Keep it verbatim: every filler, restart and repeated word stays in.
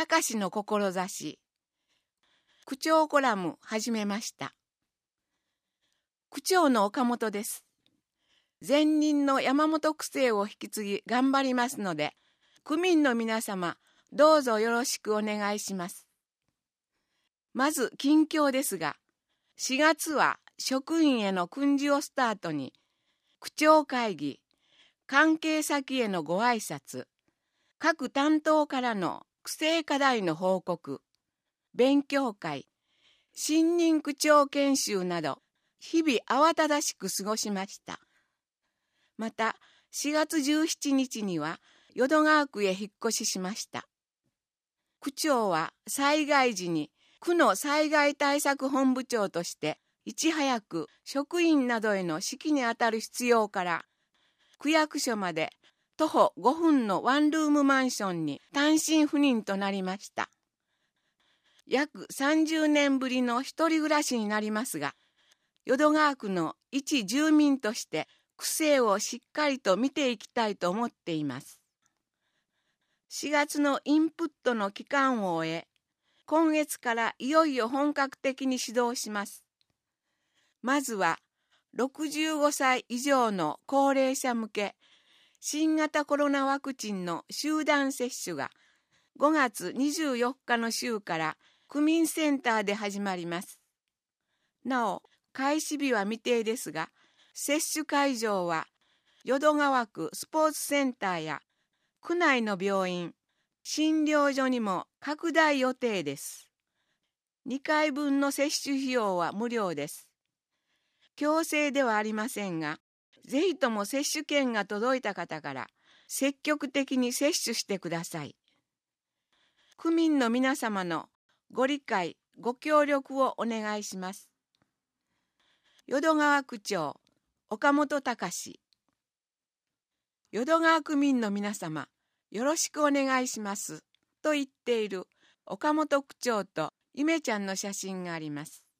隆の志。区長コラム始めました。区長の岡本です。前任の山本区政を引き継ぎ頑張りますので、区民の皆様、どうぞよろしくお願いします。まず近況ですが、しがつは職員への訓示をスタートに、区長会議、関係先へのご挨拶、各担当からの区政課題の報告、勉強会、新任区長研修など、日々慌ただしく過ごしました。また、しがつじゅうしちにちには、淀川区へ引っ越ししました。区長は災害時に区の災害対策本部長として、いち早く職員などへの指揮にあたる必要から、区役所まで徒歩ごふんのワンルームマンションに単身赴任となりました。約さんじゅうねんぶりの一人暮らしになりますが、淀川区の一住民として区政をしっかりと見ていきたいと思っています。しがつのインプットの期間を終え、今月からいよいよ本格的に始動します。まずは、ろくじゅうごさい以上の高齢者向け、新型コロナワクチンの集団接種がごがつにじゅうよっかの週から区民センターで始まります。なお、開始日は未定ですが、接種会場は淀川区スポーツセンターや区内の病院、診療所にも拡大予定です。にかいぶんの接種費用は無料です。強制ではありませんが、ぜひとも接種券が届いた方から積極的に接種してください。区民の皆様のご理解、ご協力をお願いします。淀川区長、岡本隆。淀川区民の皆様、よろしくお願いします。と言っている岡本区長とゆめちゃんの写真があります。